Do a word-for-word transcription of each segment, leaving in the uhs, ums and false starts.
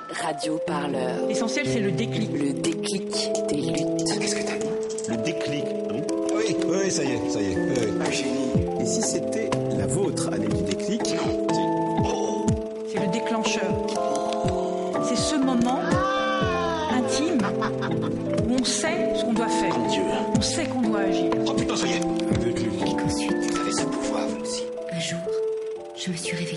Radio Parleur. L'essentiel, c'est le déclic. Le déclic des luttes. Qu'est-ce que t'as dit ? Le déclic, oui. Oui, oui, ça y est, ça y est. Oui, oui. Un génie. Et si c'était la vôtre, année du déclic ? C'est le déclencheur. C'est ce moment intime où on sait ce qu'on doit faire. Mon Dieu. On sait qu'on doit agir. Oh putain, ça y est. Un déclic. Et qu'ensuite, Vous avez ce pouvoir, vous aussi. un jour, je me suis réveillée.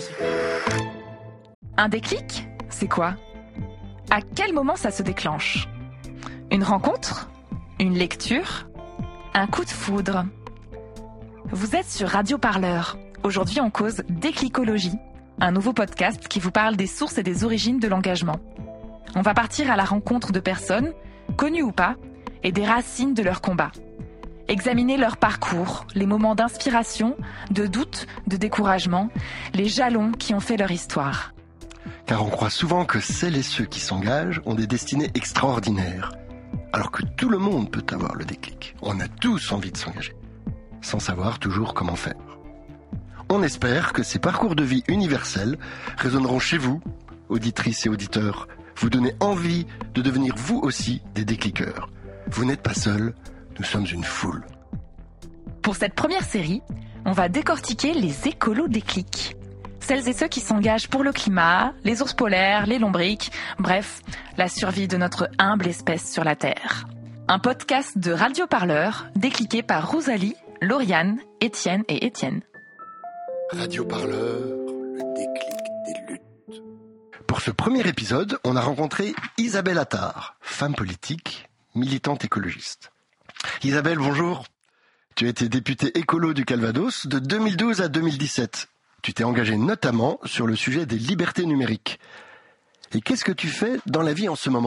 Un déclic, c'est quoi ? À quel moment ça se déclenche ? Une rencontre ? Une lecture ? Un coup de foudre ? Vous êtes sur Radio Parleur. Aujourd'hui, on cause Déclicologie, un nouveau podcast qui vous parle des sources et des origines de l'engagement. On va partir à la rencontre de personnes, connues ou pas, et des racines de leur combat. Examiner leur parcours, les moments d'inspiration, de doute, de découragement, les jalons qui ont fait leur histoire. Car on croit souvent que celles et ceux qui s'engagent ont des destinées extraordinaires, alors que tout le monde peut avoir le déclic. On a tous envie de s'engager, sans savoir toujours comment faire. On espère que ces parcours de vie universels résonneront chez vous, auditrices et auditeurs, vous donner envie de devenir vous aussi des décliqueurs. Vous n'êtes pas seuls, nous sommes une foule. Pour cette première série, on va décortiquer les écolos déclics. Celles et ceux qui s'engagent pour le climat, les ours polaires, les lombrics, bref, la survie de notre humble espèce sur la Terre. Un podcast de Radio Parleur, décliqué par Rosalie, Lauriane, Étienne et Étienne. Radio Parleur, le déclic des luttes. Pour ce premier épisode, on a rencontré Isabelle Attard, femme politique, militante écologiste. Isabelle, bonjour. Tu as été députée écolo du Calvados de deux mille douze à deux mille dix-sept. Tu t'es engagée notamment sur le sujet des libertés numériques. Et qu'est-ce que tu fais dans la vie en ce moment ?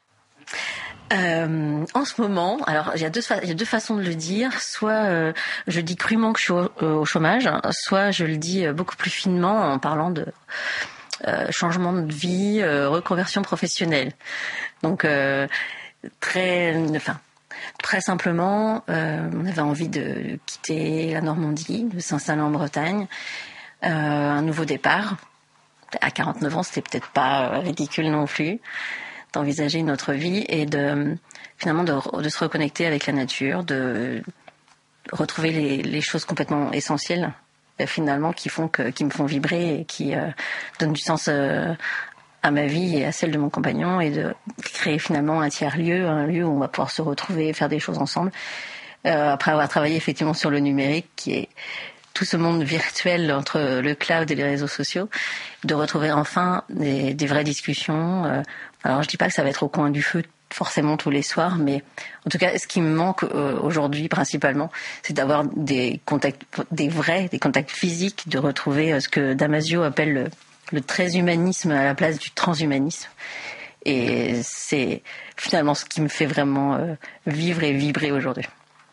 Euh, en ce moment, alors il y a deux fa- il y a deux façons de le dire. Soit euh, je dis crûment que je suis au, euh, au chômage, hein, soit je le dis euh, beaucoup plus finement en parlant de euh, changement de vie, euh, reconversion professionnelle. Donc euh, très, enfin très simplement, euh, on avait envie de quitter la Normandie, de s'installer en Bretagne. Euh, un nouveau départ. À quarante-neuf ans, c'était peut-être pas ridicule non plus d'envisager une autre vie et de finalement de, de se reconnecter avec la nature, de retrouver les, les choses complètement essentielles finalement qui font que qui me font vibrer et qui euh, donnent du sens euh, à ma vie et à celle de mon compagnon et de créer finalement un tiers-lieu, un lieu où on va pouvoir se retrouver et faire des choses ensemble. Euh, après avoir travaillé effectivement sur le numérique qui est tout ce monde virtuel entre le cloud et les réseaux sociaux, de retrouver enfin des, des vraies discussions. Euh, alors je dis pas que ça va être au coin du feu forcément tous les soirs, mais en tout cas ce qui me manque euh, aujourd'hui principalement, c'est d'avoir des contacts, des vrais, des contacts physiques, de retrouver euh, ce que Damasio appelle le, le transhumanisme à la place du transhumanisme. Et c'est finalement ce qui me fait vraiment euh, vivre et vibrer aujourd'hui.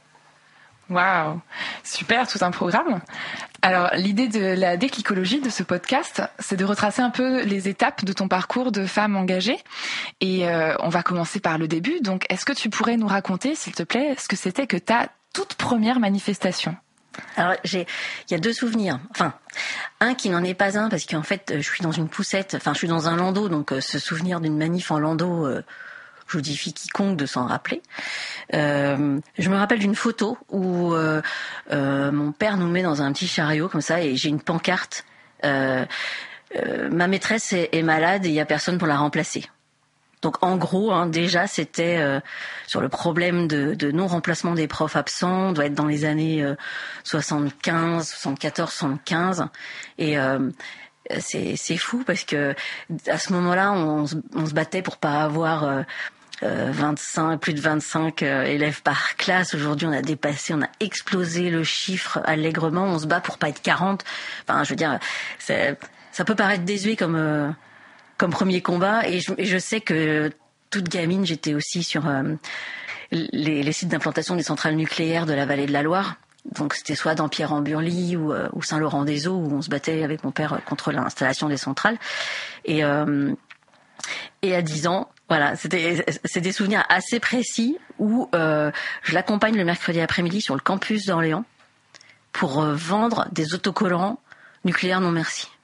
Waouh, super, tout un programme. Alors, l'idée de la déclicologie de ce podcast, c'est de retracer un peu les étapes de ton parcours de femme engagée. Et euh, on va commencer par le début. Donc, est-ce que tu pourrais nous raconter, s'il te plaît, ce que c'était que ta toute première manifestation ? Alors, j'ai, il y a deux souvenirs. Enfin, un qui n'en est pas un, parce qu'en fait, je suis dans une poussette, enfin, je suis dans un landau, donc euh, ce souvenir d'une manif en landau... Euh, je défie quiconque de s'en rappeler. Euh, je me rappelle d'une photo où euh, euh, mon père nous met dans un petit chariot comme ça et j'ai une pancarte. Euh, euh, ma maîtresse est, est malade et il y a personne pour la remplacer. Donc en gros, hein, déjà c'était euh, sur le problème de, de non-remplacement des profs absents. On doit être dans les années euh, soixante-quinze, soixante-quatorze, soixante-quinze et euh, c'est c'est fou parce que à ce moment-là on se, on se battait pour pas avoir euh, euh, vingt-cinq plus de vingt-cinq euh, élèves par classe. Aujourd'hui on a dépassé, on a explosé le chiffre allègrement. On se bat pour pas être quarante. Enfin je veux dire c'est, ça peut paraître désuet comme euh, comme premier combat et je, et je sais que toute gamine j'étais aussi sur euh, les, les sites d'implantation des centrales nucléaires de la vallée de la Loire. Donc c'était soit dans Pierre-en-Burly ou, euh, ou Saint-Laurent-des-Eaux où on se battait avec mon père contre l'installation des centrales. Et, euh, et à dix ans, voilà, c'était c'est des souvenirs assez précis où euh, je l'accompagne le mercredi après-midi sur le campus d'Orléans pour euh, vendre des autocollants nucléaires non merci.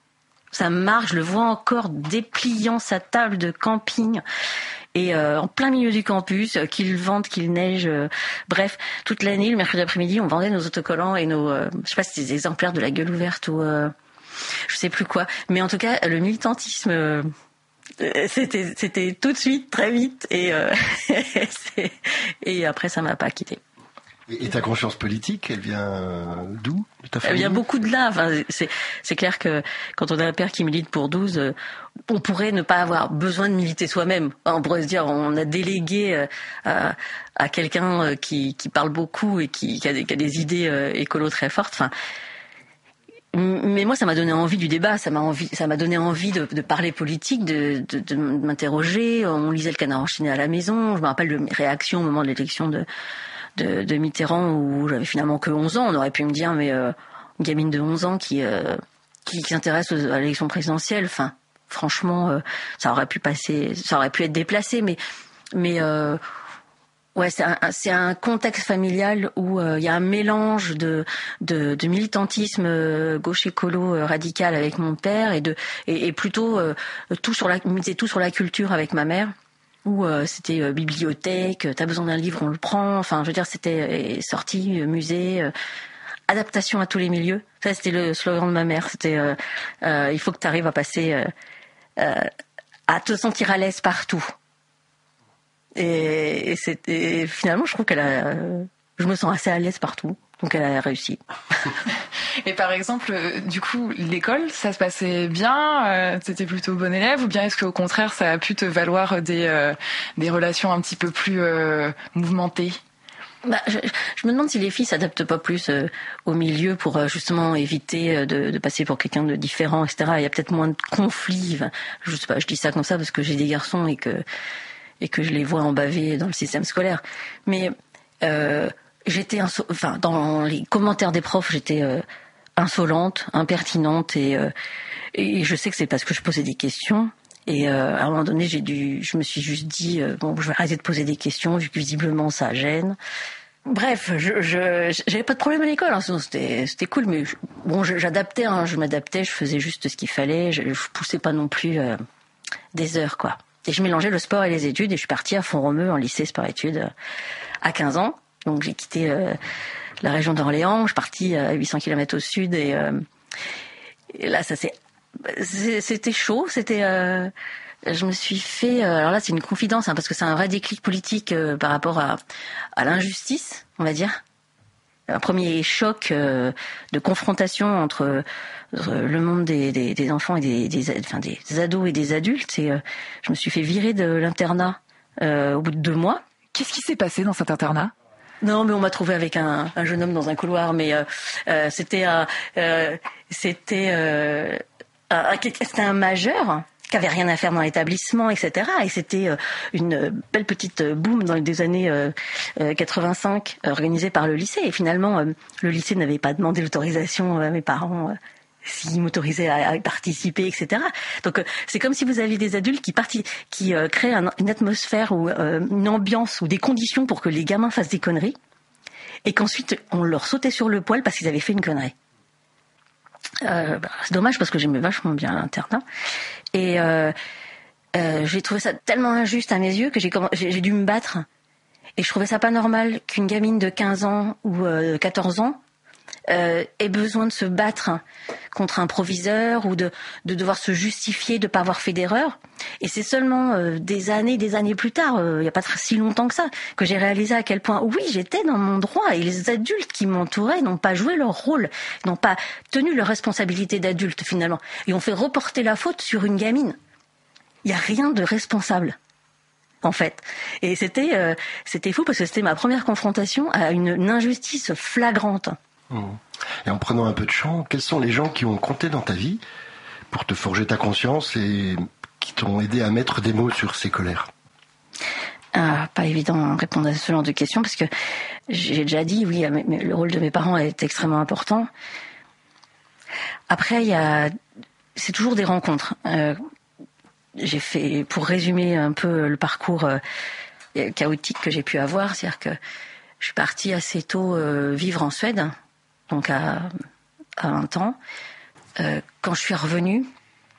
Ça marque, je le vois encore dépliant sa table de camping. Et euh, en plein milieu du campus, euh, qu'il vente, qu'il neige, euh, bref, toute l'année, le mercredi après-midi, on vendait nos autocollants et nos, euh, je sais pas si c'est des exemplaires de La Gueule ouverte ou euh, je sais plus quoi. Mais en tout cas, le militantisme, euh, c'était, c'était tout de suite, très vite, et euh, c'est, et après, ça m'a pas quitté. Et ta conscience politique, elle vient d'où, de ta famille ? Elle vient beaucoup de là. Enfin, c'est, c'est clair que quand on a un père qui milite pour douze, euh, on pourrait ne pas avoir besoin de militer soi-même. On pourrait se dire, on a délégué euh, à, à quelqu'un euh, qui, qui parle beaucoup et qui, qui, a, des, qui a des idées euh, écolo très fortes. Enfin, mais moi, ça m'a donné envie du débat. Ça m'a envie, ça m'a donné envie de, de parler politique, de, de, de m'interroger. On lisait Le Canard enchaîné à la maison. Je me rappelle de mes réactions au moment de l'élection de De, de Mitterrand où j'avais finalement que onze ans. On aurait pu me dire mais euh, une gamine de onze ans qui euh, qui, qui s'intéresse à l'élection présidentielle, enfin franchement euh, ça aurait pu passer, ça aurait pu être déplacé, mais mais euh, ouais, c'est un c'est un contexte familial où il euh, y a un mélange de de, de militantisme euh, gauche écolo euh, radical avec mon père et de et, et plutôt euh, tout sur la tout sur la culture avec ma mère. Où euh, c'était euh, bibliothèque, t'as besoin d'un livre, on le prend. Enfin, je veux dire, c'était euh, sortie, euh, musée, euh, adaptation à tous les milieux. Ça, c'était le slogan de ma mère. C'était euh, euh, il faut que tu arrives à passer, euh, euh, à te sentir à l'aise partout. Et, et, c'était, et finalement, je trouve qu'elle a, euh, je me sens assez à l'aise partout. Donc elle a réussi. Et par exemple, du coup, l'école, ça se passait bien, euh, t'étais plutôt bon élève, ou bien est-ce qu'au contraire, ça a pu te valoir des euh, des relations un petit peu plus euh, mouvementées ? Bah, je, je me demande si les filles s'adaptent pas plus euh, au milieu pour euh, justement éviter euh, de, de passer pour quelqu'un de différent, et cetera. Il y a peut-être moins de conflits. Enfin, je sais pas, je dis ça comme ça parce que j'ai des garçons et que et que je les vois en baver dans le système scolaire. Mais euh, J'étais, inso- enfin, dans les commentaires des profs, j'étais euh, insolente, impertinente, et, euh, et je sais que c'est parce que je posais des questions. Et euh, à un moment donné, j'ai dû, je me suis juste dit, euh, bon, je vais arrêter de poser des questions, vu que visiblement ça gêne. Bref, je, je, j'avais pas de problème à l'école, hein, sinon c'était, c'était cool, mais je, bon, je, j'adaptais, hein, je m'adaptais, je faisais juste ce qu'il fallait, je, je poussais pas non plus euh, des heures, quoi. Et je mélangeais le sport et les études, et je suis partie à Font-Romeu en lycée sport-études euh, à quinze ans. Donc j'ai quitté euh, la région d'Orléans, je suis partie à huit cents kilomètres au sud et, euh, et là ça s'est, c'était chaud, c'était, euh, je me suis fait, euh, alors là c'est une confidence hein, parce que c'est un vrai déclic politique euh, par rapport à, à l'injustice, on va dire. Un premier choc euh, de confrontation entre, entre le monde des, des, des enfants et des, des, enfin, des ados et des adultes. Et euh, je me suis fait virer de l'internat euh, au bout de deux mois. Qu'est-ce qui s'est passé dans cet internat ? Non, mais on m'a trouvé avec un, un jeune homme dans un couloir, mais euh, euh, c'était un, euh, c'était, euh, un, c'était un majeur qui avait rien à faire dans l'établissement, et cetera. Et c'était euh, une belle petite boum dans les années euh, euh, quatre-vingt-cinq, organisée par le lycée. Et finalement, euh, le lycée n'avait pas demandé l'autorisation à mes parents. Euh, s'ils m'autorisaient à, à participer, et cetera. Donc euh, c'est comme si vous aviez des adultes qui parti- qui euh, créent un, une atmosphère ou euh, une ambiance ou des conditions pour que les gamins fassent des conneries, et qu'ensuite on leur sautait sur le poil parce qu'ils avaient fait une connerie. Euh, bah, c'est dommage parce que j'aimais vachement bien l'internat, et euh, euh, j'ai trouvé ça tellement injuste à mes yeux que j'ai, j'ai, j'ai dû me battre, et je trouvais ça pas normal qu'une gamine de quinze ans ou euh, quatorze ans Euh, ait besoin de se battre contre un proviseur ou de, de devoir se justifier de ne pas avoir fait d'erreur. Et c'est seulement euh, des années, des années plus tard, il euh, n'y a pas si longtemps que ça, que j'ai réalisé à quel point, oui, j'étais dans mon droit et les adultes qui m'entouraient n'ont pas joué leur rôle, n'ont pas tenu leur responsabilité d'adulte finalement, et ont fait reporter la faute sur une gamine. Il n'y a rien de responsable, en fait. Et c'était, euh, c'était fou parce que c'était ma première confrontation à une, une injustice flagrante. Et en prenant un peu de champ, quels sont les gens qui ont compté dans ta vie pour te forger ta conscience et qui t'ont aidé à mettre des mots sur ces colères ? Ah, pas évident de répondre à ce genre de questions parce que j'ai déjà dit, oui, le rôle de mes parents est extrêmement important. Après, il y a, c'est toujours des rencontres. Euh, j'ai fait, pour résumer un peu le parcours euh, chaotique que j'ai pu avoir, c'est-à-dire que je suis partie assez tôt euh, vivre en Suède. Donc à, à vingt ans, euh, quand je suis revenue,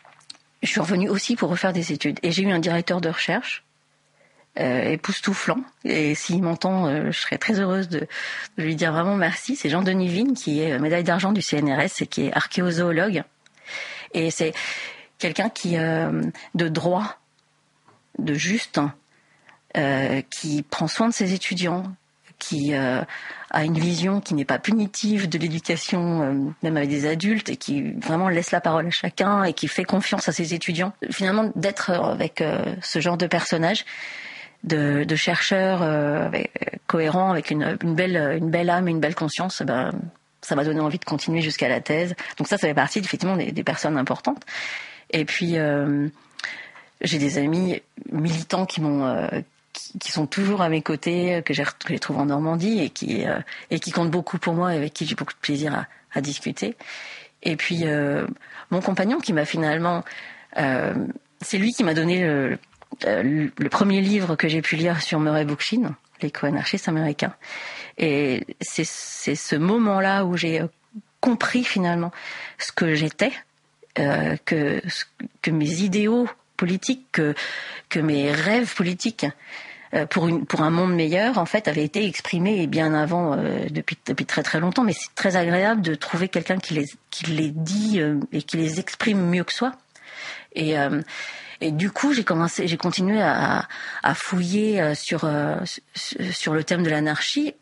je suis revenue aussi pour refaire des études. Et j'ai eu un directeur de recherche euh, époustouflant. Et s'il m'entend, euh, je serais très heureuse de, de lui dire vraiment merci. C'est Jean-Denis Vigne, qui est médaille d'argent du C N R S et qui est archéozoologue. Et c'est quelqu'un qui euh, de droit, de juste, euh, qui prend soin de ses étudiants, qui euh, a une vision qui n'est pas punitive de l'éducation, euh, même avec des adultes, et qui vraiment laisse la parole à chacun et qui fait confiance à ses étudiants. Finalement, d'être avec euh, ce genre de personnage, de, de chercheur euh, avec, cohérent, avec une, une belle, une belle âme et une belle conscience, ben, ça m'a donné envie de continuer jusqu'à la thèse. Donc ça, ça fait partie effectivement des, des personnes importantes. Et puis, euh, j'ai des amis militants qui m'ont, euh, qui, qui sont toujours à mes côtés, que j'ai, que j'ai trouvé en Normandie et qui, euh, et qui comptent beaucoup pour moi et avec qui j'ai beaucoup de plaisir à, à discuter. Et puis, euh, mon compagnon qui m'a finalement, euh, c'est lui qui m'a donné le, le, le premier livre que j'ai pu lire sur Murray Bookchin, l'éco-anarchiste américain. Et c'est, c'est ce moment-là où j'ai compris finalement ce que j'étais, euh, que, que mes idéaux politiques, que, que mes rêves politiques euh, pour, une, pour un monde meilleur, en fait, avaient été exprimés bien avant, euh, depuis, depuis très très longtemps. Mais c'est très agréable de trouver quelqu'un qui les, qui les dit euh, et qui les exprime mieux que soi. Et... Euh, Et du coup, j'ai commencé, j'ai continué à, à fouiller sur sur le thème de l'anarchie,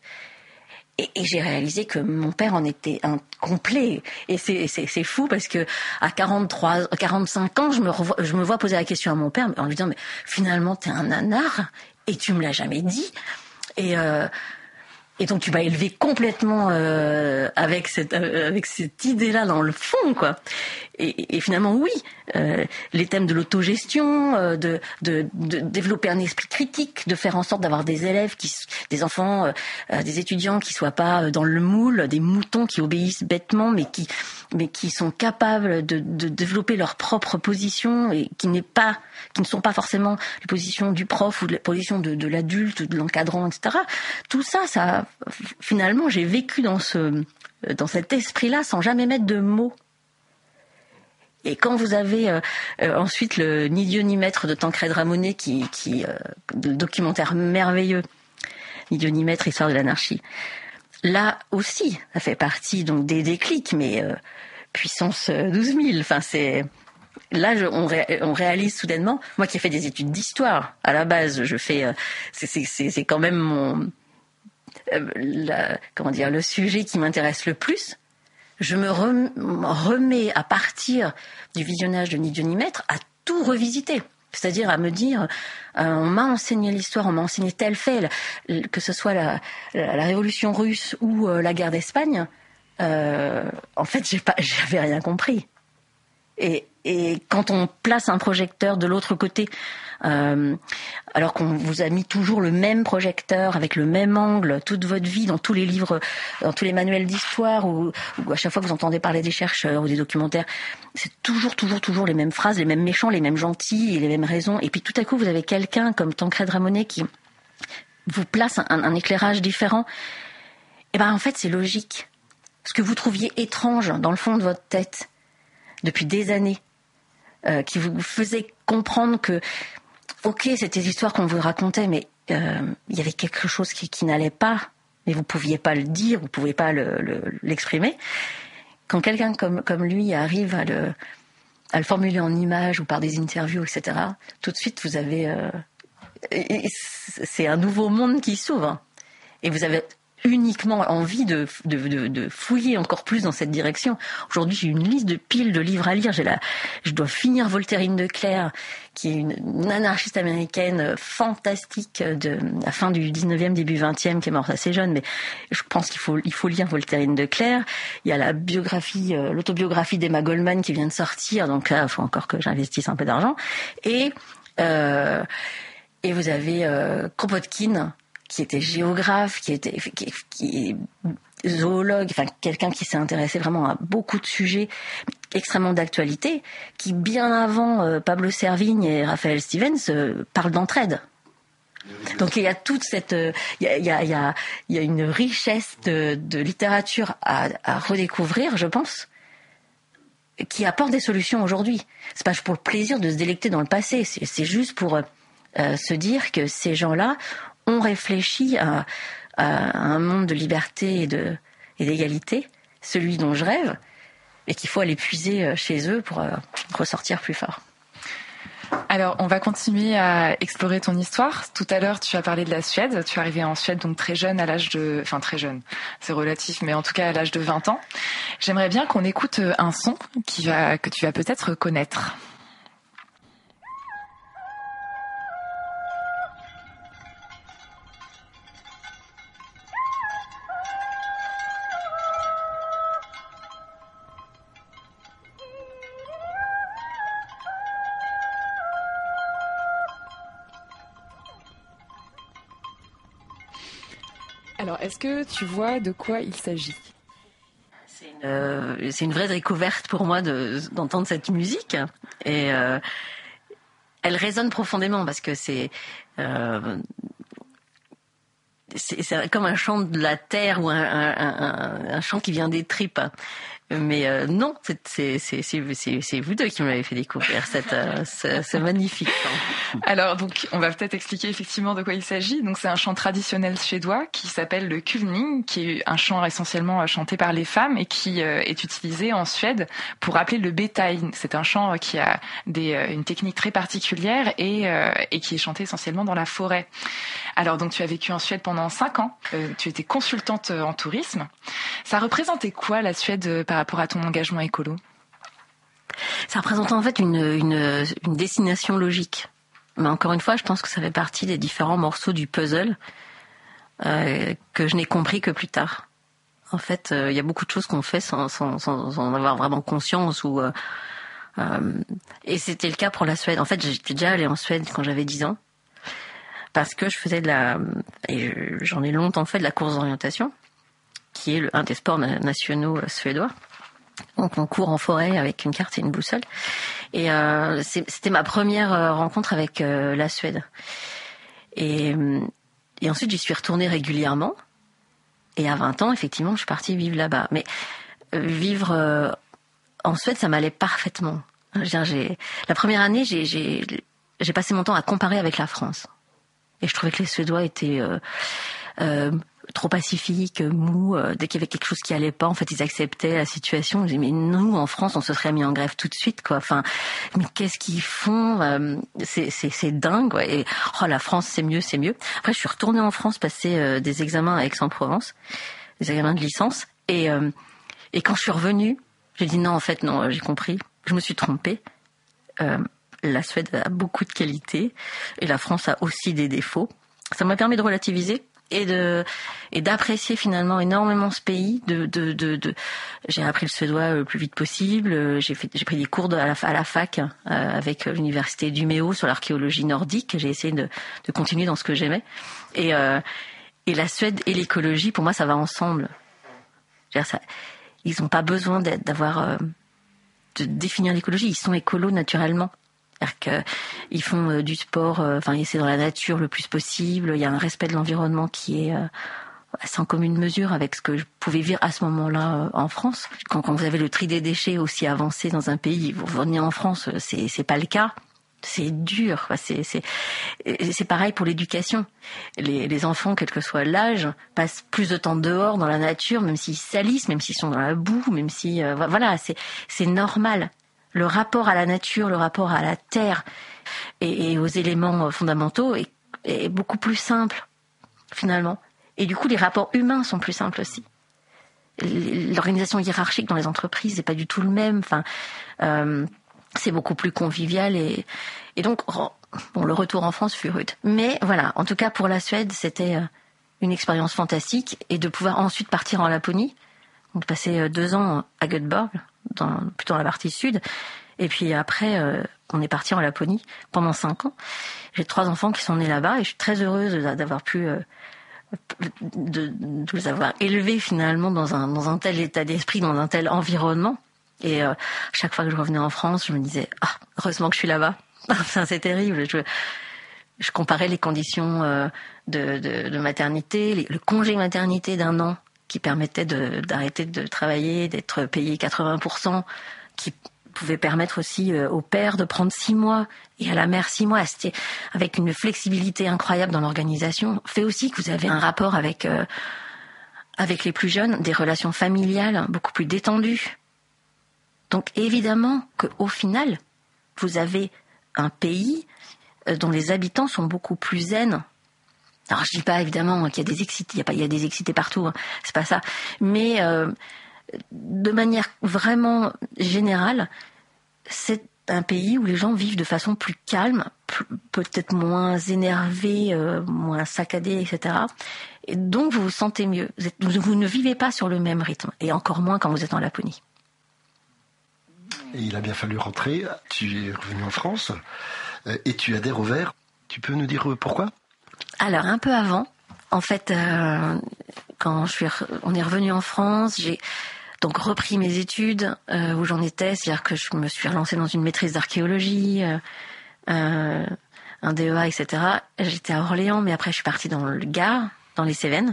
et, et j'ai réalisé que mon père en était un complet. Et c'est c'est c'est fou parce que à quarante-trois, quarante-cinq ans, je me revois, je me vois poser la question à mon père en lui disant mais finalement t'es un nanar et tu me l'as jamais dit. Et euh, Et donc tu m'as élevé complètement euh, avec cette euh, avec cette idée-là dans le fond, quoi. Et, et finalement oui, euh, les thèmes de l'autogestion, euh, de, de de développer un esprit critique, de faire en sorte d'avoir des élèves qui, des enfants, euh, des étudiants qui soient pas dans le moule, des moutons qui obéissent bêtement, mais qui mais qui sont capables de, de développer leur propre position et qui n'est pas qui ne sont pas forcément les positions du prof ou de la position de, de l'adulte, de l'encadrant, et cetera. Tout ça, ça finalement, j'ai vécu dans ce, dans cet esprit-là sans jamais mettre de mots. Et quand vous avez euh, euh, ensuite le Ni Dieu ni maître de Tancrède Ramonet, qui, qui, euh, le documentaire merveilleux, Ni Dieu ni maître, histoire de l'anarchie. Là aussi, ça fait partie donc des déclics, mais euh, puissance douze mille. Enfin, c'est là, je, on, ré, on réalise soudainement. Moi, qui ai fait des études d'histoire, à la base, je fais, euh, c'est, c'est, c'est, c'est quand même mon La, comment dire, le sujet qui m'intéresse le plus. Je me remets à partir du visionnage de Ni Dieu ni maître à tout revisiter, c'est-à-dire à me dire euh, on m'a enseigné l'histoire, on m'a enseigné tel fait, que ce soit la, la, la révolution russe ou euh, la guerre d'Espagne, euh, en fait j'ai pas, j'avais rien compris. Et, et quand on place un projecteur de l'autre côté, euh, alors qu'on vous a mis toujours le même projecteur avec le même angle toute votre vie dans tous les livres, dans tous les manuels d'histoire, ou, ou à chaque fois que vous entendez parler des chercheurs ou des documentaires, c'est toujours, toujours, toujours les mêmes phrases, les mêmes méchants, les mêmes gentils et les mêmes raisons. Et puis tout à coup, vous avez quelqu'un comme Tancrède Ramonet qui vous place un, un éclairage différent. Et ben en fait, c'est logique. Ce que vous trouviez étrange dans le fond de votre tête depuis des années, euh, qui vous faisait comprendre que, ok, c'était des histoires qu'on vous racontait, mais euh, il y avait quelque chose qui, qui n'allait pas, mais vous pouviez pas le dire, vous pouviez pas le, le, l'exprimer. Quand quelqu'un comme, comme lui arrive à le, à le formuler en images ou par des interviews, et cetera, tout de suite, vous avez... Euh, c'est un nouveau monde qui s'ouvre. Et vous avez uniquement envie de, de, de, de fouiller encore plus dans cette direction. Aujourd'hui, j'ai une liste de piles de livres à lire. J'ai la, je dois finir Voltairine de Cleyre, qui est une, une anarchiste américaine fantastique de la fin du dix-neuvième, début vingtième, qui est morte assez jeune, mais je pense qu'il faut, il faut lire Voltairine de Cleyre. Il y a la biographie, euh, l'autobiographie d'Emma Goldman qui vient de sortir, donc là, il faut encore que j'investisse un peu d'argent. Et, euh, et vous avez euh, Kropotkin, qui était géographe, qui était qui, qui est zoologue, enfin quelqu'un qui s'est intéressé vraiment à beaucoup de sujets extrêmement d'actualité, qui bien avant euh, Pablo Servigne et Raphaël Stevens euh, parlent d'entraide. Donc il y a toute cette, il y a, il y a, il y a, il y a une richesse de, de littérature à, à redécouvrir, je pense. qui apportent des solutions aujourd'hui. C'est pas pour le plaisir de se délecter dans le passé, c'est, c'est juste pour euh, se dire que ces gens-là ont réfléchi à, à un monde de liberté et, de, et d'égalité, celui dont je rêve, et qu'il faut aller puiser chez eux pour euh, ressortir plus fort. Alors, on va continuer à explorer ton histoire. Tout à l'heure, tu as parlé de la Suède. Tu es arrivé en Suède donc très jeune, à l'âge de... Enfin, très jeune, c'est relatif, mais en tout cas à l'âge de vingt ans. J'aimerais bien qu'on écoute un son qui va... que tu vas peut-être connaître. Alors, est-ce que tu vois de quoi il s'agit ? C'est une, euh, c'est une vraie découverte pour moi de, d'entendre cette musique. Et euh, elle résonne profondément parce que c'est, euh, c'est, c'est comme un chant de la terre ou un, un, un, un chant qui vient des tripes. Mais euh, non, c'est, c'est, c'est, c'est, c'est, c'est vous deux qui me l'avez fait découvrir, cette, euh, ce, ce magnifique chant. Alors, donc, on va peut-être expliquer effectivement de quoi il s'agit. Donc, c'est un chant traditionnel suédois qui s'appelle le kulning, qui est un chant essentiellement chanté par les femmes et qui euh, est utilisé en Suède pour rappeler le bétail. C'est un chant qui a des, euh, une technique très particulière et, euh, et qui est chanté essentiellement dans la forêt. Alors, donc, tu as vécu en Suède pendant cinq ans. Euh, tu étais consultante en tourisme. Ça représentait quoi, la Suède, par rapport à ton engagement écolo ? Ça représente en fait une, une, une destination logique. Mais encore une fois, je pense que ça fait partie des différents morceaux du puzzle euh, que je n'ai compris que plus tard. En fait, il euh, y a beaucoup de choses qu'on fait sans, sans, sans, sans en avoir vraiment conscience. Ou, euh, euh, et c'était le cas pour la Suède. En fait, j'étais déjà allée en Suède quand j'avais dix ans. Parce que je faisais de la... Et j'en ai longtemps fait de la course d'orientation, qui est un des sports nationaux suédois. Donc on court en forêt avec une carte et une boussole. Et euh, c'était ma première rencontre avec euh, la Suède. Et, et ensuite j'y suis retournée régulièrement. Et à vingt ans, effectivement, je suis partie vivre là-bas. Mais euh, vivre euh, en Suède, ça m'allait parfaitement. Je veux dire, j'ai, la première année, j'ai, j'ai, j'ai passé mon temps à comparer avec la France. Et je trouvais que les Suédois étaient... Euh, euh, trop pacifique, mou, euh, dès qu'il y avait quelque chose qui allait pas, en fait, ils acceptaient la situation. Je disais, mais nous, en France, on se serait mis en grève tout de suite, quoi. Enfin, mais qu'est-ce qu'ils font ? euh, c'est, c'est, c'est dingue, quoi. Et, oh, la France, c'est mieux, c'est mieux. Après, je suis retournée en France passer euh, des examens à Aix-en-Provence, des examens de licence. Et, euh, et quand je suis revenue, j'ai dit, non, en fait, non, j'ai compris. Je me suis trompée. Euh, la Suède a beaucoup de qualités et la France a aussi des défauts. Ça m'a permis de relativiser. Et de et d'apprécier finalement énormément ce pays. De de de, de j'ai appris le suédois le plus vite possible. J'ai fait j'ai pris des cours de, à la à la fac euh, avec l'université d'Umeå sur l'archéologie nordique. J'ai essayé de de continuer dans ce que j'aimais. Et euh, et la Suède et l'écologie, pour moi, ça va ensemble. Je veux dire, ça, ils n'ont pas besoin d'avoir euh, de définir l'écologie. Ils sont écolos naturellement. C'est-à-dire qu'ils font euh, du sport, enfin, euh, c'est dans la nature le plus possible. Il y a un respect de l'environnement qui est euh, assez en commune mesure avec ce que je pouvais vivre à ce moment-là euh, en France. Quand, quand vous avez le tri des déchets aussi avancé dans un pays, vous venez en France, c'est, c'est pas le cas. C'est dur, quoi. C'est, c'est, c'est pareil pour l'éducation. Les, les enfants, quel que soit l'âge, passent plus de temps dehors, dans la nature, même s'ils salissent, même s'ils sont dans la boue, même si, euh, voilà, c'est, c'est normal. Le rapport à la nature, le rapport à la terre et, et aux éléments fondamentaux est, est beaucoup plus simple, finalement. Et du coup, les rapports humains sont plus simples aussi. L'organisation hiérarchique dans les entreprises n'est pas du tout le même. Enfin, euh, c'est beaucoup plus convivial et, et donc, bon, le retour en France fut rude. Mais voilà, en tout cas pour la Suède, c'était une expérience fantastique et de pouvoir ensuite partir en Laponie, donc passer deux ans à Göteborg, dans, plutôt dans la partie sud. Et puis après, euh, on est parti en Laponie pendant cinq ans. J'ai trois enfants qui sont nés là-bas et je suis très heureuse d'avoir pu euh, de, de les avoir élevés finalement dans un dans un tel état d'esprit, dans un tel environnement. Et euh, chaque fois que je revenais en France, je me disais ah heureusement que je suis là-bas. Ça, c'est terrible. Je, je comparais les conditions euh, de, de, de maternité, les, le congé maternité d'un an qui permettait de, d'arrêter de travailler, d'être payé quatre-vingts pour cent qui pouvait permettre aussi euh, au père de prendre six mois et à la mère six mois, c'était avec une flexibilité incroyable dans l'organisation, fait aussi que vous avez un rapport avec euh, avec les plus jeunes, des relations familiales beaucoup plus détendues. Donc évidemment qu'au final, vous avez un pays dont les habitants sont beaucoup plus zen. Alors je dis pas évidemment qu'il y a des excités, il y a pas, il y a des excités partout, hein, c'est pas ça. Mais euh, de manière vraiment générale, c'est un pays où les gens vivent de façon plus calme, plus, peut-être moins énervés, euh, moins saccadés, et cetera. Et donc vous vous sentez mieux. Vous, êtes, vous ne vivez pas sur le même rythme, et encore moins quand vous êtes en Laponie. Et il a bien fallu rentrer. Tu es revenu en France et tu adhères au Vert. Tu peux nous dire pourquoi ? Alors un peu avant, en fait, euh, quand je suis, re- on est revenu en France, j'ai donc repris mes études euh, où j'en étais, c'est-à-dire que je me suis relancée dans une maîtrise d'archéologie, euh, euh, un D E A, et cetera. J'étais à Orléans, mais après je suis partie dans le Gard, dans les Cévennes.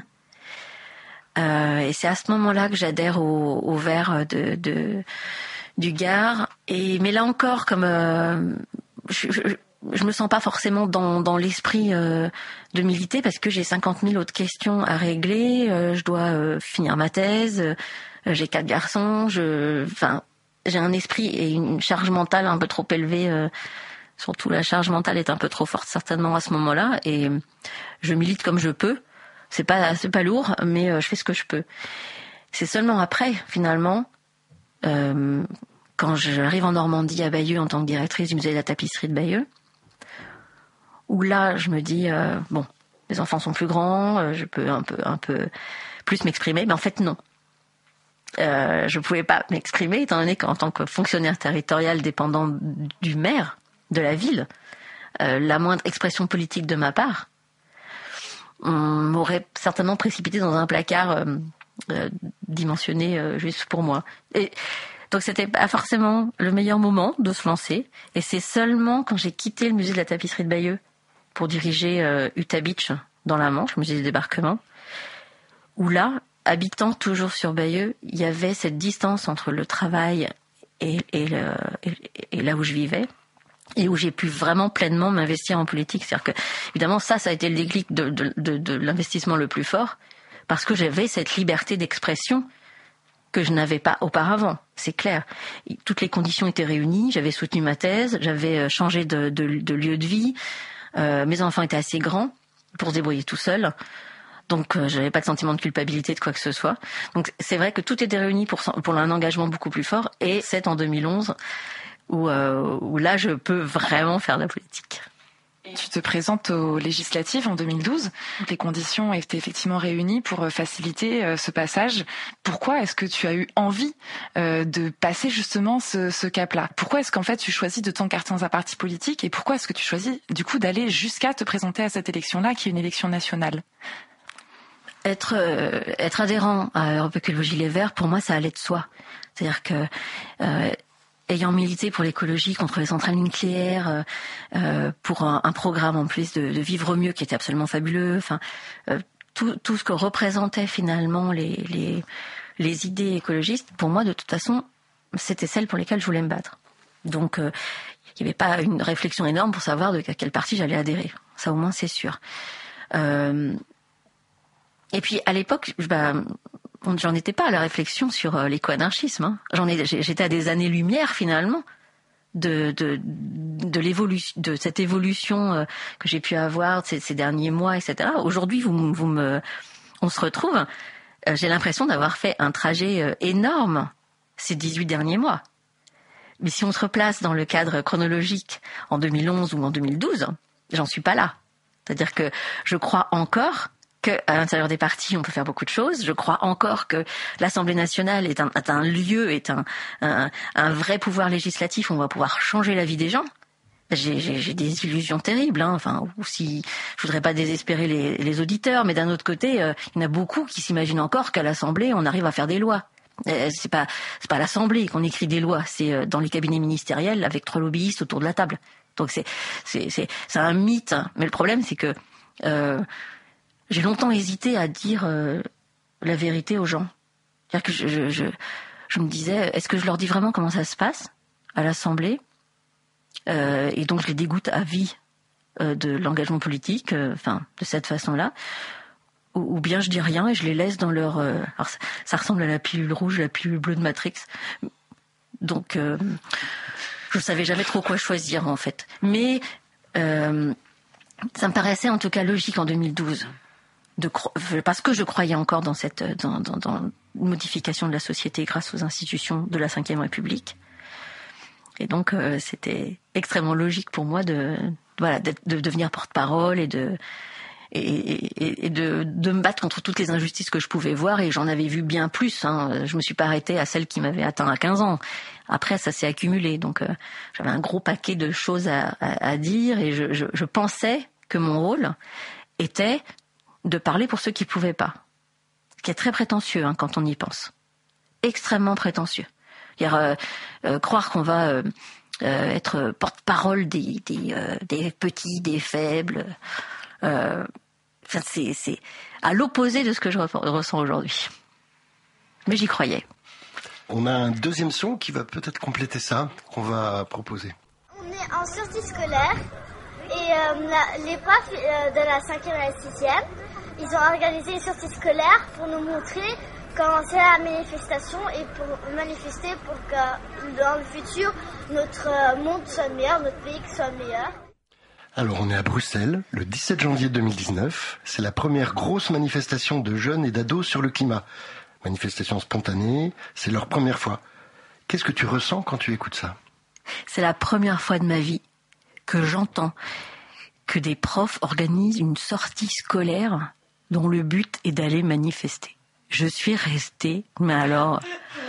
Euh, et c'est à ce moment-là que j'adhère au, au Vert de, de du Gard. Et mais là encore, comme euh, je, je, je me sens pas forcément dans, dans l'esprit euh, de militer parce que j'ai cinquante mille autres questions à régler. Euh, je dois euh, finir ma thèse. Euh, j'ai quatre garçons. Je, enfin, j'ai un esprit et une charge mentale un peu trop élevée. Euh, surtout la charge mentale est un peu trop forte certainement à ce moment-là. Et je milite comme je peux. C'est pas, c'est pas lourd, mais euh, je fais ce que je peux. C'est seulement après, finalement. Euh, quand j'arrive en Normandie à Bayeux en tant que directrice du musée de la tapisserie de Bayeux, où là je me dis euh, bon, les enfants sont plus grands, euh, je peux un peu un peu plus m'exprimer, mais en fait non, euh, je pouvais pas m'exprimer étant donné qu'en tant que fonctionnaire territorial dépendant du maire de la ville, euh, la moindre expression politique de ma part, on m'aurait certainement précipité dans un placard euh, euh, dimensionné euh, juste pour moi. Et donc c'était pas forcément le meilleur moment de se lancer. Et c'est seulement quand j'ai quitté le musée de la tapisserie de Bayeux pour diriger euh, Utah Beach dans la Manche, musée du débarquement, où là, habitant toujours sur Bayeux, il y avait cette distance entre le travail et, et, le, et, et là où je vivais, et où j'ai pu vraiment pleinement m'investir en politique. C'est-à-dire que, évidemment, ça, ça a été le déclic de, de, de, de l'investissement le plus fort, parce que j'avais cette liberté d'expression que je n'avais pas auparavant, c'est clair. Toutes les conditions étaient réunies, j'avais soutenu ma thèse, j'avais changé de, de, de lieu de vie, euh, mes enfants étaient assez grands pour se débrouiller tout seuls, donc euh, j'avais pas de sentiment de culpabilité de quoi que ce soit. Donc c'est vrai que tout était réuni pour, pour un engagement beaucoup plus fort, et c'est en deux mille onze où, euh, où là je peux vraiment faire de la politique. Tu te présentes aux législatives en deux mille douze. Les conditions étaient effectivement réunies pour faciliter ce passage. Pourquoi est-ce que tu as eu envie de passer justement ce, ce cap-là ? Pourquoi est-ce qu'en fait tu choisis de t'encarter dans un parti politique, et pourquoi est-ce que tu choisis du coup d'aller jusqu'à te présenter à cette élection-là qui est une élection nationale ? Être, euh, être adhérent à Europe Écologie Les Verts, pour moi, ça allait de soi. C'est-à-dire que euh, ayant milité pour l'écologie, contre les centrales nucléaires, euh, euh, pour un, un programme en plus de, de Vivre Mieux qui était absolument fabuleux, enfin euh, tout, tout ce que représentaient finalement les, les, les idées écologistes, pour moi de toute façon, c'était celles pour lesquelles je voulais me battre. Donc euh, il n'y avait pas une réflexion énorme pour savoir de quel parti j'allais adhérer. Ça au moins c'est sûr. Euh, et puis à l'époque, bah, j'en étais pas à la réflexion sur euh, l'éco-anarchisme. Hein. J'en ai, j'étais à des années-lumière finalement de de de l'évolution, de cette évolution euh, que j'ai pu avoir ces, ces derniers mois, et cetera. Aujourd'hui, vous vous me, on se retrouve. Euh, j'ai l'impression d'avoir fait un trajet euh, énorme ces dix-huit derniers mois. Mais si on se replace dans le cadre chronologique en deux mille onze ou en deux mille douze, j'en suis pas là. C'est-à-dire que je crois encore qu'à l'intérieur des partis, on peut faire beaucoup de choses. Je crois encore que l'Assemblée nationale est un, est un lieu, est un, un, un vrai pouvoir législatif où on va pouvoir changer la vie des gens. J'ai, j'ai, j'ai des illusions terribles, hein. Enfin, ou si je voudrais pas désespérer les, les auditeurs, mais d'un autre côté, euh, il y en a beaucoup qui s'imaginent encore qu'à l'Assemblée, on arrive à faire des lois. Euh, c'est pas, c'est pas à l'Assemblée qu'on écrit des lois, c'est euh, dans les cabinets ministériels avec trois lobbyistes autour de la table. Donc c'est, c'est, c'est, c'est un mythe. Hein. Mais le problème, c'est que euh, j'ai longtemps hésité à dire euh, la vérité aux gens. C'est-à-dire que je, je, je, je me disais, est-ce que je leur dis vraiment comment ça se passe à l'Assemblée ? euh, Et donc je les dégoûte à vie euh, de l'engagement politique, enfin euh, de cette façon-là. Ou, ou bien je dis rien et je les laisse dans leur... Euh, alors ça, ça ressemble à la pilule rouge, la pilule bleue de Matrix. Donc euh, je savais jamais trop quoi choisir en fait. Mais euh, ça me paraissait en tout cas logique en deux mille douze. De, parce que je croyais encore dans cette dans, dans, dans une modification de la société grâce aux institutions de la cinquième République. Et donc euh, c'était extrêmement logique pour moi de voilà de, de devenir porte-parole et de et, et, et de, de me battre contre toutes les injustices que je pouvais voir, et j'en avais vu bien plus. Hein. Je me suis pas arrêtée à celle qui m'avait atteint à quinze ans. Après, ça s'est accumulé, donc euh, j'avais un gros paquet de choses à, à, à dire, et je, je, je pensais que mon rôle était de parler pour ceux qui pouvaient pas. Ce qui est très prétentieux hein, quand on y pense. Extrêmement prétentieux. C'est-à-dire, euh, euh, croire qu'on va euh, euh, être porte-parole des, des, euh, des petits, des faibles, euh, c'est, c'est à l'opposé de ce que je ressens aujourd'hui. Mais j'y croyais. On a un deuxième son qui va peut-être compléter ça, qu'on va proposer. On est en sortie scolaire et euh, la, les profs euh, de la cinquième et la sixième, ils ont organisé une sortie scolaire pour nous montrer comment c'est la manifestation et pour manifester pour que dans le futur, notre monde soit meilleur, notre pays soit meilleur. Alors on est à Bruxelles, le dix-sept janvier deux mille dix-neuf. C'est la première grosse manifestation de jeunes et d'ados sur le climat. Manifestation spontanée, c'est leur première fois. Qu'est-ce que tu ressens quand tu écoutes ça ? C'est la première fois de ma vie que j'entends que des profs organisent une sortie scolaire dont le but est d'aller manifester. Je suis restée, mais alors,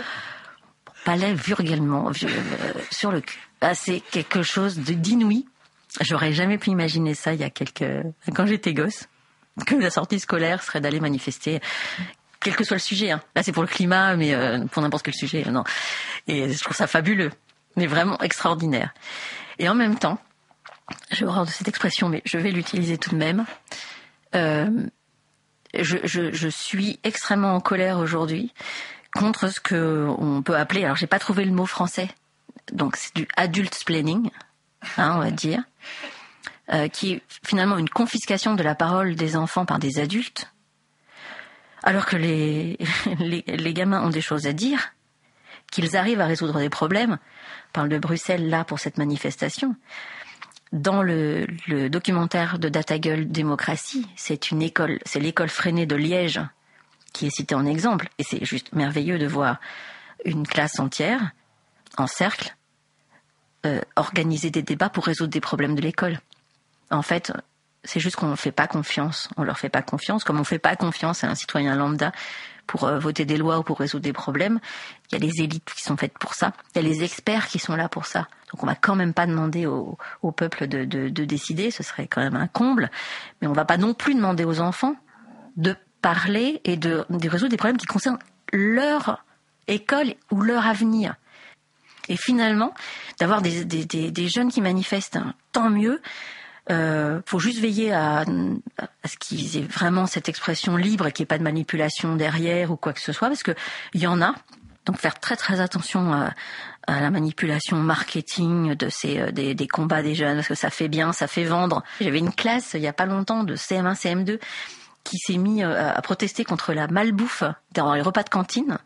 pas là, vulgairement, euh, sur le cul. Ah, c'est quelque chose de d'inouï. J'aurais jamais pu imaginer ça il y a quelques... quand j'étais gosse, que la sortie scolaire serait d'aller manifester, quel que soit le sujet. Hein. Là, c'est pour le climat, mais euh, pour n'importe quel sujet, non. Et je trouve ça fabuleux, mais vraiment extraordinaire. Et en même temps, j'ai horreur de cette expression, mais je vais l'utiliser tout de même. Euh, je, je, je suis extrêmement en colère aujourd'hui contre ce que on peut appeler, alors j'ai pas trouvé le mot français, donc c'est du adult-splaining, hein, on va dire, euh, qui est finalement une confiscation de la parole des enfants par des adultes, alors que les, les, les gamins ont des choses à dire, qu'ils arrivent à résoudre des problèmes. On parle de Bruxelles là pour cette manifestation. Dans le, le documentaire de DataGull Démocratie, c'est une école, c'est l'école freinée de Liège qui est citée en exemple, et c'est juste merveilleux de voir une classe entière en cercle euh, organiser des débats pour résoudre des problèmes de l'école. En fait, c'est juste qu'on ne fait pas confiance, on leur fait pas confiance, comme on fait pas confiance à un citoyen lambda pour euh, voter des lois ou pour résoudre des problèmes. Il y a les élites qui sont faites pour ça, il y a les experts qui sont là pour ça. Donc on va quand même pas demander au, au peuple de, de, de décider, ce serait quand même un comble, mais on va pas non plus demander aux enfants de parler et de, de résoudre des problèmes qui concernent leur école ou leur avenir. Et finalement, d'avoir des, des, des, des jeunes qui manifestent, hein, tant mieux. Euh, faut juste veiller à, à ce qu'ils aient vraiment cette expression libre et qu'il n'y ait pas de manipulation derrière ou quoi que ce soit, parce que il y en a. Donc faire très très attention à, à la manipulation marketing de ces des, des combats des jeunes, parce que ça fait bien, ça fait vendre. J'avais une classe il y a pas longtemps de C M un, C M deux qui s'est mis à protester contre la malbouffe dans les repas de cantine.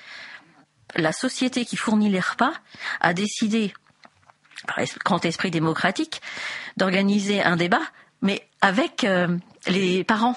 La société qui fournit les repas a décidé, par grand esprit démocratique, d'organiser un débat, mais avec euh, les parents.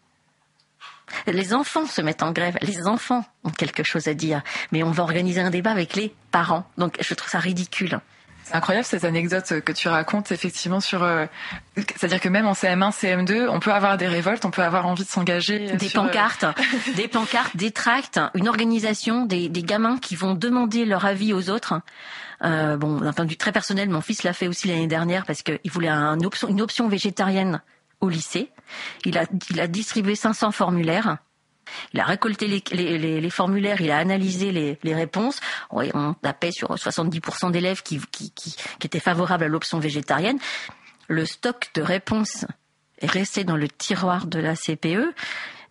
Les enfants se mettent en grève, les enfants ont quelque chose à dire, mais on va organiser un débat avec les parents. Donc je trouve ça ridicule. C'est incroyable cette anecdote que tu racontes effectivement sur, euh, c'est-à-dire que même en C M un, C M deux, on peut avoir des révoltes, on peut avoir envie de s'engager. Des sur, pancartes, euh... des pancartes, des tracts, une organisation, des, des gamins qui vont demander leur avis aux autres. Euh, bon, d'un point de vue très personnel, mon fils l'a fait aussi l'année dernière parce qu'il voulait un option, une option végétarienne au lycée. Il a, il a distribué cinq cents formulaires. Il a récolté les, les, les, les formulaires, il a analysé les, les réponses. On tapait sur soixante-dix pour cent d'élèves qui, qui, qui, qui étaient favorables à l'option végétarienne. Le stock de réponses est resté dans le tiroir de la C P E.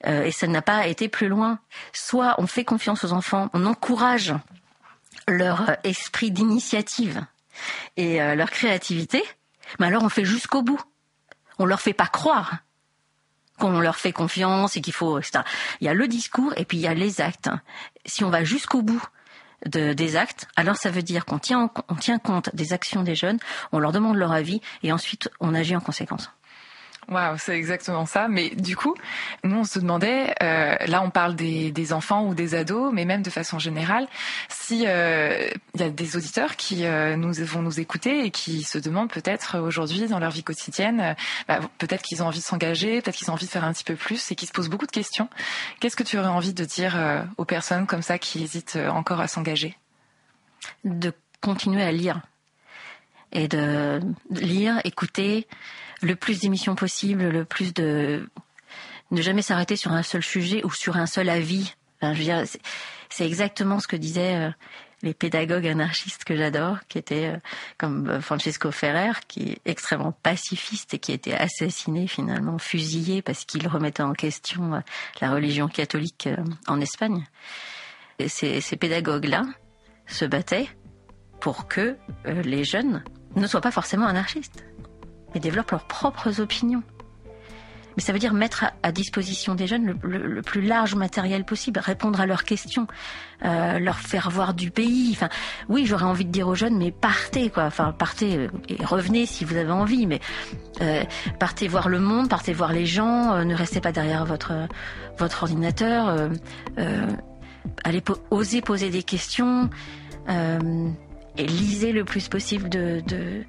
Euh, et ça n'a pas été plus loin. Soit on fait confiance aux enfants, on encourage leur esprit d'initiative et euh, leur créativité, mais alors on fait jusqu'au bout. On leur fait pas croire qu'on leur fait confiance et qu'il faut, et cetera. Il y a le discours et puis il y a les actes. Si on va jusqu'au bout de, des actes, alors ça veut dire qu'on tient, on tient compte des actions des jeunes, on leur demande leur avis et ensuite on agit en conséquence. Waouh, c'est exactement ça. Mais du coup, nous on se demandait, euh, là on parle des, des enfants ou des ados, mais même de façon générale, si euh, il y a des auditeurs qui euh, nous vont nous écouter et qui se demandent peut-être aujourd'hui dans leur vie quotidienne, euh, bah, peut-être qu'ils ont envie de s'engager, peut-être qu'ils ont envie de faire un petit peu plus et qui se posent beaucoup de questions. Qu'est-ce que tu aurais envie de dire euh, aux personnes comme ça qui hésitent encore à s'engager ? De continuer à lire et de lire, écouter le plus d'émissions possible, le plus de ne jamais s'arrêter sur un seul sujet ou sur un seul avis. Enfin, je veux dire, c'est, c'est exactement ce que disaient euh, les pédagogues anarchistes que j'adore, qui étaient euh, comme euh, Francesco Ferrer, qui est extrêmement pacifiste et qui a été assassiné finalement, fusillé parce qu'il remettait en question euh, la religion catholique euh, en Espagne. Et ces, ces pédagogues-là se battaient pour que euh, les jeunes ne soient pas forcément anarchistes, et développent leurs propres opinions. Mais ça veut dire mettre à, à disposition des jeunes le, le, le plus large matériel possible, répondre à leurs questions, euh, leur faire voir du pays. Enfin, oui, j'aurais envie de dire aux jeunes, mais partez, quoi. Enfin, partez euh, et revenez si vous avez envie, mais euh, partez voir le monde, partez voir les gens, euh, ne restez pas derrière votre votre ordinateur. Euh, euh, allez po- oser poser des questions euh, et lisez le plus possible de, de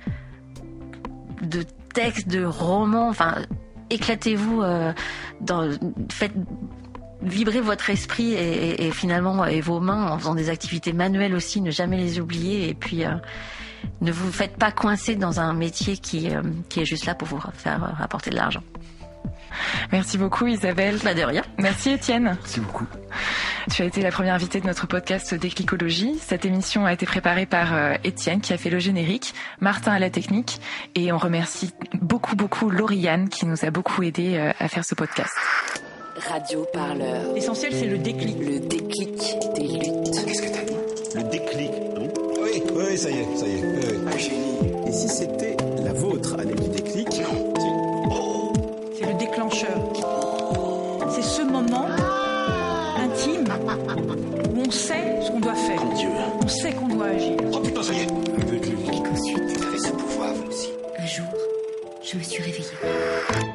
de textes, de romans, enfin, éclatez-vous, euh, dans, faites vibrer votre esprit et, et, et finalement et vos mains en faisant des activités manuelles aussi, ne jamais les oublier et puis euh, ne vous faites pas coincer dans un métier qui, euh, qui est juste là pour vous faire euh, rapporter de l'argent. Merci beaucoup Isabelle. Bah de rien. Merci Étienne. Merci beaucoup. Tu as été la première invitée de notre podcast Déclicologie. Cette émission a été préparée par euh, Étienne qui a fait le générique, Martin à la technique et on remercie beaucoup beaucoup Lauriane qui nous a beaucoup aidé euh, à faire ce podcast. Radio Parleur. L'essentiel, c'est le déclic. Le déclic des luttes. Qu'est-ce que t'as dit? Le déclic, non? Oui, oui, ça y est, ça y est. Oui, oui. Un génie. Et si c'était la vôtre, année du déclic? Non. C'est le déclencheur. C'est ce moment intime où on sait ce qu'on doit faire. Mon Dieu. On sait qu'on doit agir. Oh putain, ça y est. Et qu'ensuite, Vous avez ce pouvoir, vous aussi. un jour, je me suis réveillée.